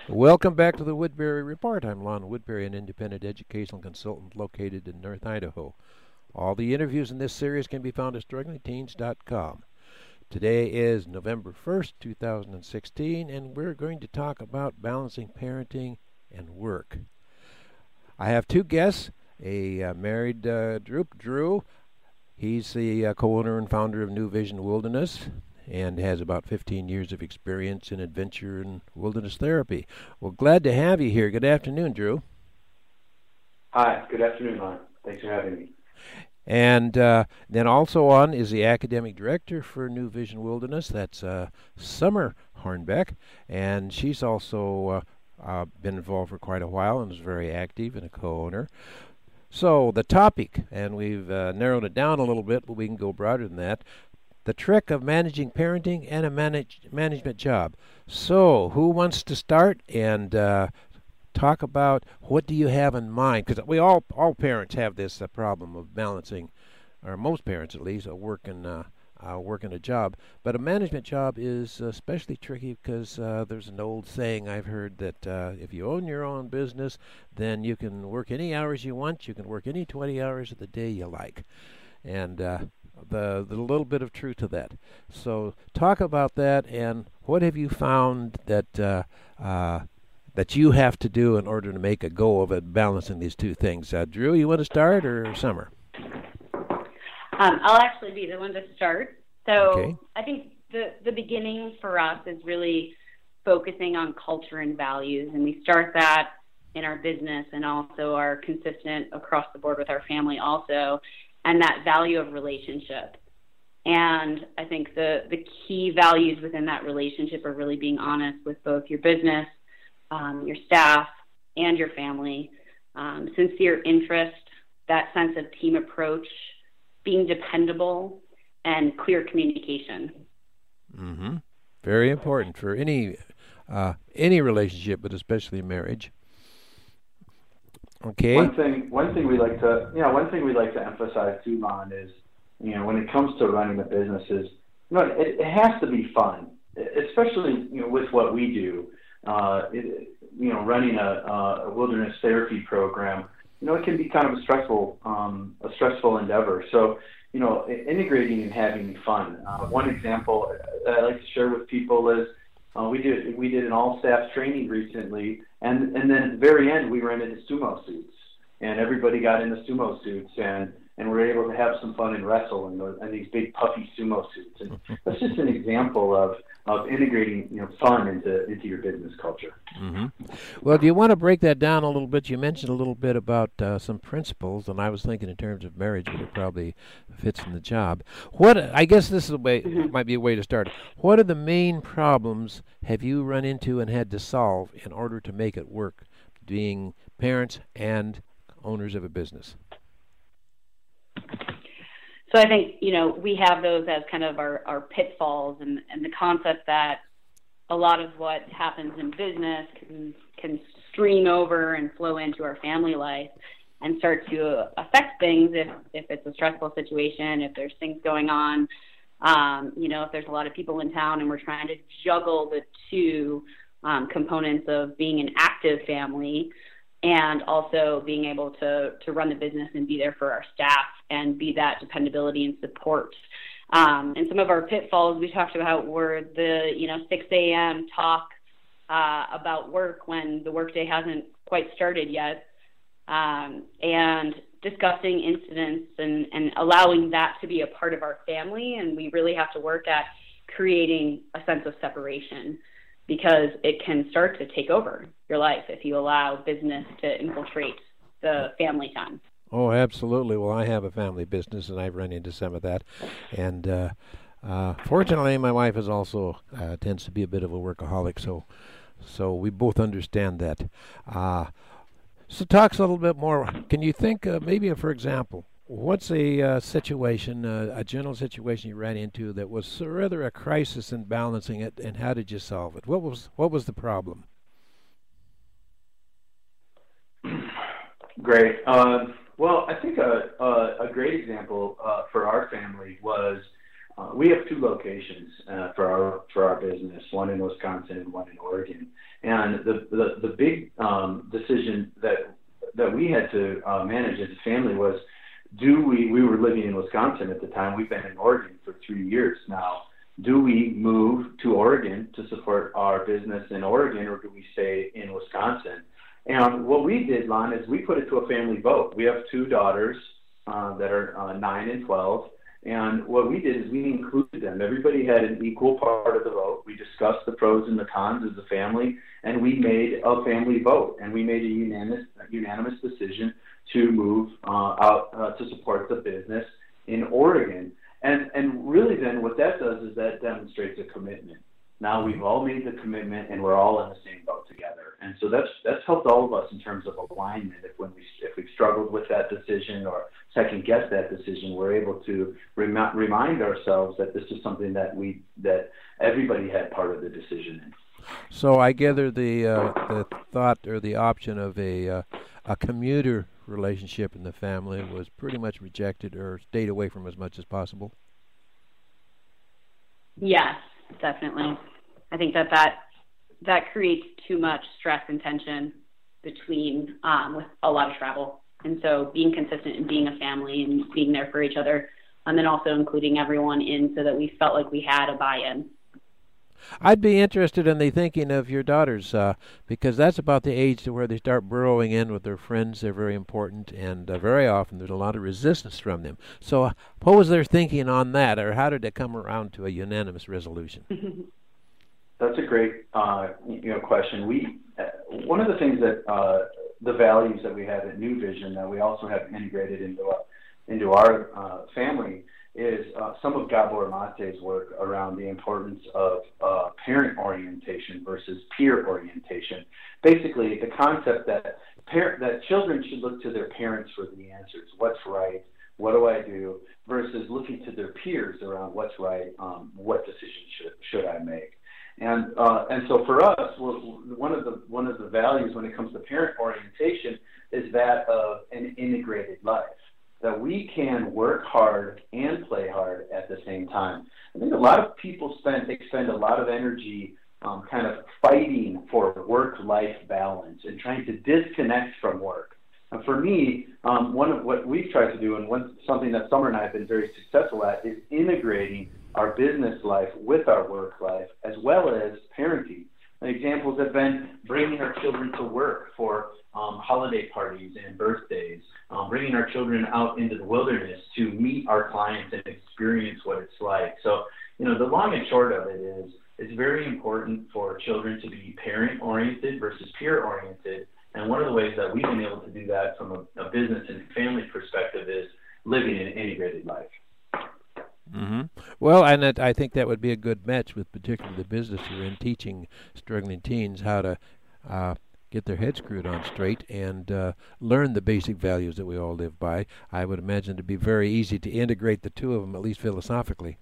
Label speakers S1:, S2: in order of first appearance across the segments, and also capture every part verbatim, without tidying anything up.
S1: Welcome back to the Woodbury Report. I'm Lon Woodbury, an independent educational consultant located in North Idaho. All the interviews in this series can be found at struggling teens dot com. Today is November first, two thousand sixteen, and we're going to talk about balancing parenting and work. I have two guests, a uh, married uh, Drew. Drew, he's the uh, co-owner and founder of New Vision Wilderness and has about fifteen years of experience in adventure and wilderness therapy. Well, glad to have you here. Good afternoon, Drew.
S2: Hi, good afternoon, Lon. Thanks for having me.
S1: And uh, then also on is the academic director for New Vision Wilderness. That's uh, Summer Hornbeck, and she's also uh, uh, been involved for quite a while and is very active and a co-owner. So the topic, and we've uh, narrowed it down a little bit, but we can go broader than that. The trick of managing parenting and a manage, management job. So, who wants to start and uh, talk about what do you have in mind? Because we all all parents have this uh, problem of balancing, or most parents at least, a work and uh, uh, work and a job. But a management job is especially tricky because uh, there's an old saying I've heard that uh, if you own your own business, then you can work any hours you want. You can work any twenty hours of the day you like, and uh, the the little bit of truth to that. So talk about that, and what have you found that uh, uh, that you have to do in order to make a go of it, balancing these two things. Uh, Drew, you want to start, or Summer?
S3: Um, I'll actually be the one to start. So
S1: okay.
S3: I think the, the beginning for us is really focusing on culture and values, and we start that in our business and also are consistent across the board with our family also, and that value of relationship. And I think the, the key values within that relationship are really being honest with both your business, um, your staff, and your family. Um, sincere interest, that sense of team approach, being dependable, and clear communication.
S1: Mm-hmm. Very important for any uh, any relationship, but especially marriage. Okay.
S2: One thing, one thing we like to, you know, one thing we like to emphasize too, Lon, is, you know, when it comes to running a business, is, you know, it, it has to be fun, especially, you know, with what we do. Uh, it, you know, running a, a wilderness therapy program, you know, it can be kind of a stressful, um, a stressful endeavor. So, you know, integrating and having fun. Uh, one example that I like to share with people is uh, we did we did an all staff training recently. And and then at the very end, we ran into sumo suits, and everybody got into sumo suits, and, and we're able to have some fun and wrestle in, those, in these big puffy sumo suits. And that's just an example of, of integrating, you know, fun into into your business culture.
S1: Mm-hmm. Well, do you want to break that down a little bit? You mentioned a little bit about uh, some principles, and I was thinking in terms of marriage, but it probably fits in the job. What I guess this is a way
S3: Mm-hmm.
S1: might be a way to start. What are the main problems have you run into and had to solve in order to make it work, being parents and owners of a business?
S3: So I think, you know, we have those as kind of our, our pitfalls, and, and the concept that a lot of what happens in business can, can stream over and flow into our family life and start to affect things if, if it's a stressful situation, if there's things going on, um, you know, if there's a lot of people in town and we're trying to juggle the two um, components of being an active family and also being able to, to run the business and be there for our staff and be that dependability and support. Um, and some of our pitfalls we talked about were the, you know, six a.m. talk uh, about work when the workday hasn't quite started yet, um, and discussing incidents and, and allowing that to be a part of our family. And we really have to work at creating a sense of separation, because it can start to take over your life if you allow business to infiltrate the family time.
S1: Oh, absolutely. Well, I have a family business, and I've run into some of that. And uh, uh, fortunately, my wife is also uh, tends to be a bit of a workaholic, so so we both understand that. Uh, so talk a little bit more. Can you think, uh, maybe, for example, what's a uh, situation, uh, a general situation you ran into that was rather a crisis in balancing it, and how did you solve it? What was what was the problem?
S2: Great. Uh, well, I think a, a, a great example uh, for our family was uh, we have two locations uh, for our for our business, one in Wisconsin and one in Oregon. And the the, the big um, decision that that we had to uh, manage as a family was, do we we were living in Wisconsin at the time. We've been in Oregon for three years now. Do we move to Oregon to support our business in Oregon, or do we stay in Wisconsin? And what we did, Lon, is we put it to a family vote. We have two daughters uh, that are uh, nine and twelve. And what we did is we included them. Everybody had an equal part of the vote. We discussed the pros and the cons as a family, and we made a family vote. And we made a unanimous, a unanimous decision to move uh, out uh, to support the business in Oregon. And and really then what that does is that demonstrates a commitment. Now we've all made the commitment and we're all in the same boat together. And so that's that's helped all of us in terms of alignment. If when we if we've struggled with that decision or second guessed that decision, we're able to rem- remind ourselves that this is something that we that everybody had part of the decision in.
S1: So I gather the uh, the thought or the option of a uh, a commuter relationship in the family was pretty much rejected or stayed away from as much as possible.
S3: Yes, definitely. I think that that, that creates too much stress and tension between um, with a lot of travel. And so being consistent and being a family and being there for each other, and then also including everyone in so that we felt like we had a buy-in.
S1: I'd be interested in the thinking of your daughters, uh, because that's about the age to where they start burrowing in with their friends. They're very important, and uh, very often there's a lot of resistance from them. So uh, what was their thinking on that, or how did it come around to a unanimous resolution?
S2: That's a great uh, you know question. We uh, one of the things that uh, the values that we have at New Vision that we also have integrated into uh, into our uh, family is uh, some of Gabor Mate's work around the importance of uh, parent orientation versus peer orientation. Basically, the concept that par- that children should look to their parents for the answers. What's right? What do I do? Versus looking to their peers around what's right. Um, what decisions should should I make? And uh, and so for us, one of the one of the values when it comes to parent orientation is that of an integrated life. That we can work hard and play hard at the same time. I think a lot of people spend expend a lot of energy um, kind of fighting for work-life balance and trying to disconnect from work. And for me, um, one of what we've tried to do, and one something that Summer and I have been very successful at, is integrating our business life with our work life, as well as parenting. And examples have been bringing our children to work for um, holiday parties and birthdays, um, bringing our children out into the wilderness to meet our clients and experience what it's like. So, you know, the long and short of it is, it's very important for children to be parent-oriented versus peer-oriented. And one of the ways that we've been able to do that from a, a business and family perspective is living an integrated life.
S1: Mm-hmm. Well, and it, I think that would be a good match with particularly the business you're in, teaching struggling teens how to uh, get their heads screwed on straight and uh, learn the basic values that we all live by. I would imagine it'd be very easy to integrate the two of them, at least philosophically.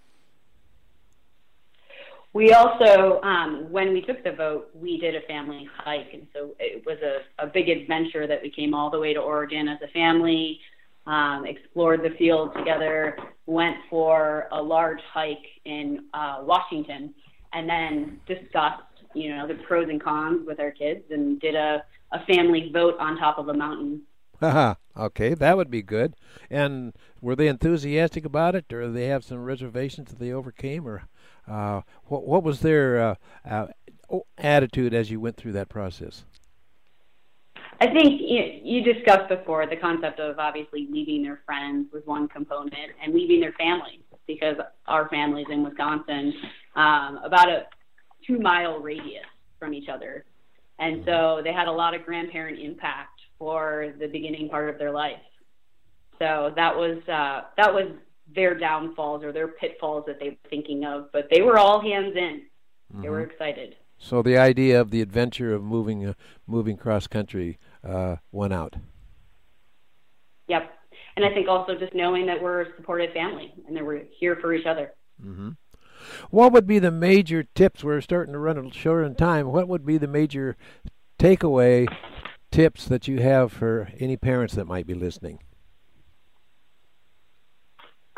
S3: We also, um, when we took the vote, we did a family hike, and so it was a, a big adventure that we came all the way to Oregon as a family, um, explored the field together, went for a large hike in uh, Washington, and then discussed, you know, the pros and cons with our kids, and did a, a family vote on top of a mountain.
S1: Haha, okay, that would be good. And were they enthusiastic about it, or did they have some reservations that they overcame, or uh, what, what was their uh, uh, attitude as you went through that process?
S3: I think you, you discussed before the concept of obviously leaving their friends was one component, and leaving their family, because our family's in Wisconsin, um, about a two-mile radius from each other. And so they had a lot of grandparent impact for the beginning part of their life. So that was uh, that was their downfalls or their pitfalls that they were thinking of, but they were all hands in. Mm-hmm. They were excited.
S1: So the idea of the adventure of moving uh, moving cross country uh, went out.
S3: Yep. And I think also just knowing that we're a supportive family and that we're here for each other.
S1: Mm-hmm. What would be the major tips? We're starting to run a little short on time. What would be the major takeaway tips that you have for any parents that might be listening?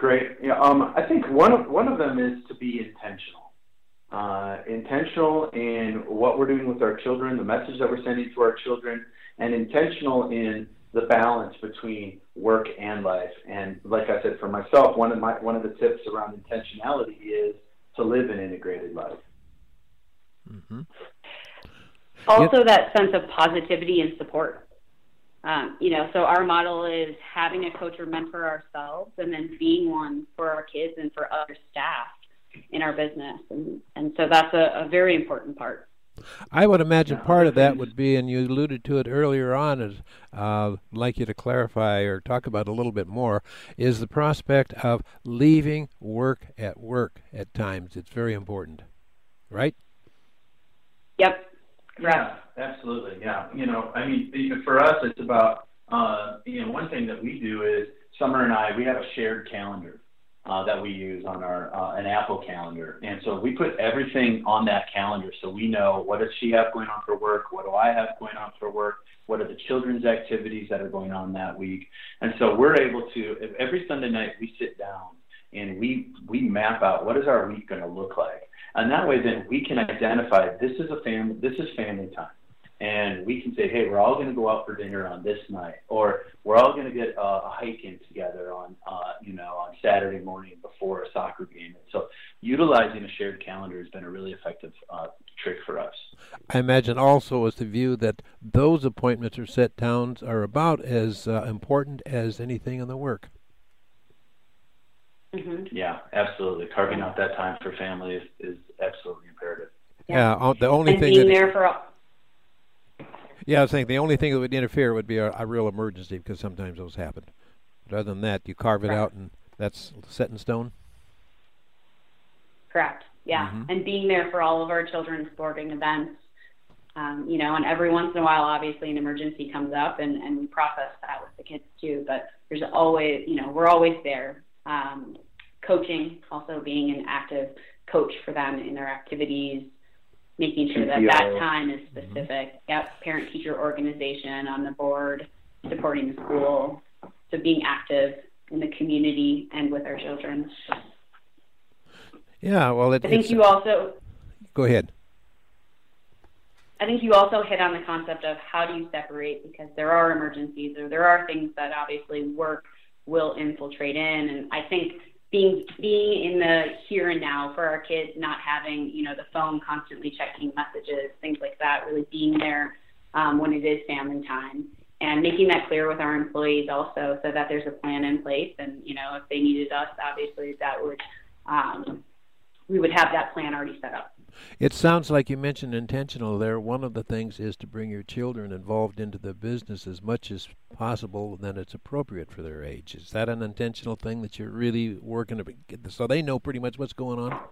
S2: Great. Yeah, um, I think one of one of them is to be intentional. Uh, intentional in what we're doing with our children, the message that we're sending to our children, and intentional in the balance between work and life. And like I said, for myself, one of my one of the tips around intentionality is to live an integrated life.
S1: Mm-hmm.
S3: Also,
S1: Yep.
S3: that sense of positivity and support. Um, you know, so our model is having a coach or mentor ourselves, and then being one for our kids and for other staff in our business. And, and so that's a, a very important part.
S1: I would imagine
S2: Yeah,
S1: part of that
S2: things-
S1: would be, and you alluded to it earlier on, is uh, like you to clarify or talk about a little bit more, is the prospect of leaving work at work at times. It's very important, right?
S3: Yep.
S2: Yeah, absolutely. Yeah. You know, I mean, even for us, it's about, uh, you know, one thing that we do is Summer and I, we have a shared calendar uh, that we use on our, uh, an Apple calendar. And so we put everything on that calendar so we know what does she have going on for work? What do I have going on for work? What are the children's activities that are going on that week? And so we're able to, if every Sunday night we sit down and we, we map out what is our week going to look like. And that way, then we can identify this is a family. This is family time, and we can say, hey, we're all going to go out for dinner on this night, or we're all going to get uh, a hike in together on, uh, you know, on Saturday morning before a soccer game. And so, utilizing a shared calendar has been a really effective uh, trick for us.
S1: I imagine also is the view that those appointments or set downs are about as uh, important as anything in the work.
S3: Mm-hmm.
S2: Yeah, absolutely. Carving out that time for family is, is absolutely imperative.
S1: Yeah, uh, the only
S3: And
S1: thing
S3: being
S1: that
S3: there for all.
S1: yeah, I was saying the only thing that would interfere would be a, a real emergency, because sometimes those happen. But other than that, you carve it
S3: Right.
S1: out and that's set in stone.
S3: Correct. Yeah.
S1: Mhm.
S3: And being there for all of our children's sporting events. Um, you know, and every once in a while, obviously, an emergency comes up, and, and we process that with the kids too. But there's always, you know, we're always there. Um, coaching, also being an active coach for them in their activities, making sure that that time is specific. Mm-hmm. Yep, parent-teacher organization on the board, supporting the school. So being active in the community and with our children.
S1: Yeah, well, it,
S3: I think
S1: it's,
S3: you also...
S1: Go ahead.
S3: I think you also hit on the concept of how do you separate, because there are emergencies or there are things that obviously work will infiltrate in. And I think being being in the here and now for our kids, not having, you know, the phone constantly checking messages, things like that, really being there um, when it is family time, and making that clear with our employees also, so that there's a plan in place. And, you know, if they needed us, obviously that would, um, we would have that plan already set up.
S1: It sounds like you mentioned intentional there. One of the things is to bring your children involved into the business as much as possible than it's appropriate for their age. Is that an intentional thing that you're really working to get, so they know pretty much what's going on?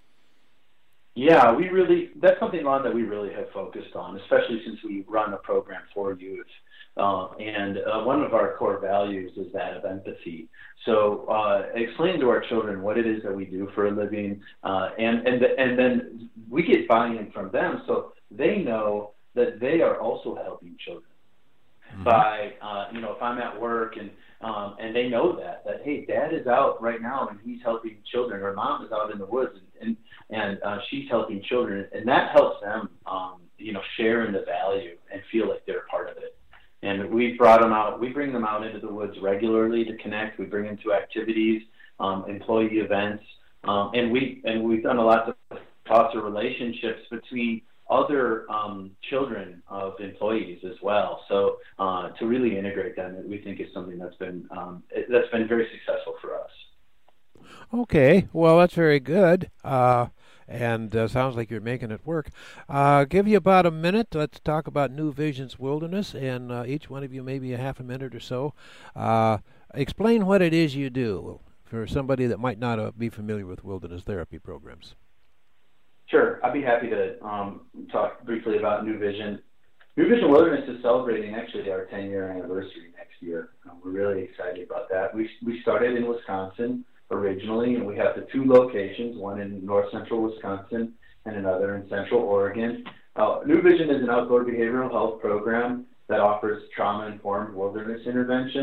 S2: Yeah, we really, that's something, Ron, that we really have focused on, especially since we run a program for youth. Uh, and uh, one of our core values is that of empathy. So uh, explain to our children what it is that we do for a living, uh, and, and, and then we get buy-in from them so they know that they are also helping children. Mm-hmm. By, uh, you know, if I'm at work and um, and they know that, that, hey, Dad is out right now and he's helping children, or Mom is out in the woods and, and, and uh, she's helping children, and that helps them, um, you know, share in the value and feel like they're a part of it. And we brought them out, we bring them out into the woods regularly to connect. We bring them to activities, um, employee events, um, and, we, and we've done a lot to foster relationships between other um, children of employees as well. So uh, to really integrate them, we think is something that's been um, that's been very successful for us.
S1: Okay, well, that's very good. Uh, and uh, sounds like you're making it work. Uh, give you about a minute. Let's talk about New Visions Wilderness, and uh, each one of you maybe a half a minute or so. Uh, explain what it is you do for somebody that might not uh, be familiar with wilderness therapy programs.
S2: Sure, I'd be happy to um, talk briefly about New Vision. New Vision Wilderness is celebrating actually our ten-year anniversary next year. Um, we're really excited about that. We we started in Wisconsin originally, and we have the two locations, one in north central Wisconsin and another in central Oregon. Uh, New Vision is an outdoor behavioral health program that offers trauma-informed wilderness intervention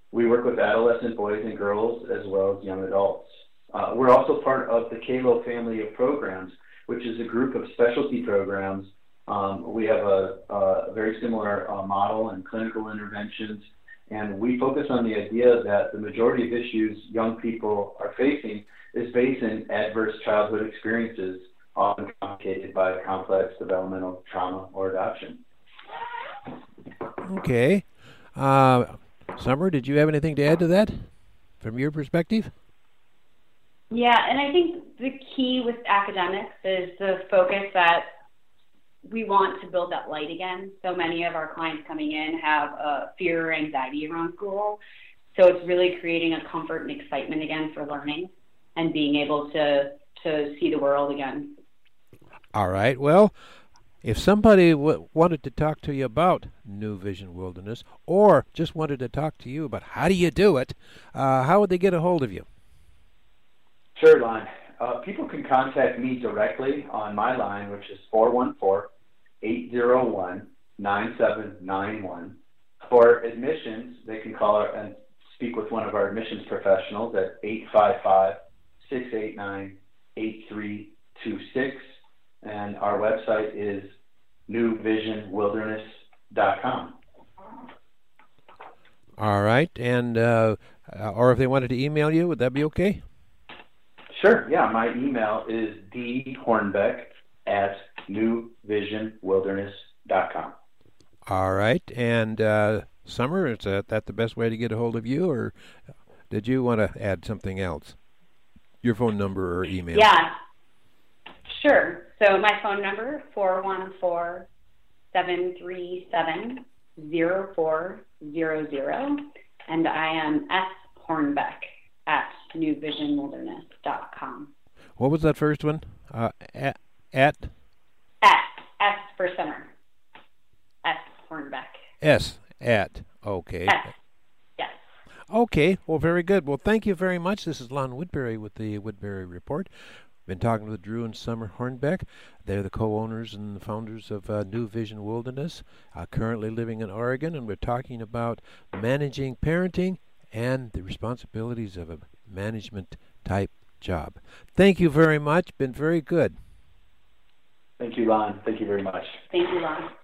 S2: We work with adolescent boys and girls as well as young adults. Uh, we're also part of the Kalo family of programs, which is a group of specialty programs. Um, we have a, a very similar uh, model and clinical interventions, and we focus on the idea that the majority of issues young people are facing is based in adverse childhood experiences, often complicated by complex developmental trauma or adoption.
S1: Okay. Uh, Summer, did you have anything to add to that from your perspective?
S3: Yeah, and I think the key with academics is the focus that we want to build that light again. So many of our clients coming in have a fear or anxiety around school. So it's really creating a comfort and excitement again for learning and being able to, to see the world again.
S1: All right. Well, if somebody w- wanted to talk to you about New Vision Wilderness or just wanted to talk to you about how do you do it, uh, how would they get a hold of you?
S2: Sure, Lon. Uh, people can contact me directly on my line, which is four one four, eight zero one, nine seven nine one. For admissions, they can call and speak with one of our admissions professionals at eight five five, six eight nine, eight three two six. And our website is new vision wilderness dot com.
S1: All right. And, uh, or if they wanted to email you, would that be okay?
S2: Sure, yeah. My email is d hornbeck at new vision wilderness dot com.
S1: All right. And uh, Summer, is that, that the best way to get a hold of you, or did you want to add something else? Your phone number or email?
S3: Yeah, sure. So my phone number, four one four, seven three seven, zero four zero zero, and I am S. Hornbeck at new vision wilderness dot com.
S1: What was that first one? Uh, at, at?
S3: S. S for Summer. S. Hornbeck.
S1: S. At. Okay.
S3: S. Yes.
S1: Okay. Well, very good. Well, thank you very much. This is Lon Woodbury with the Woodbury Report. Been talking with Drew and Summer Hornbeck. They're the co-owners and the founders of uh, New Vision Wilderness, uh, currently living in Oregon, and we're talking about managing parenting and the responsibilities of a management-type job. Thank you very much. Been very good.
S2: Thank you, Lon. Thank you very much.
S3: Thank you, Lon.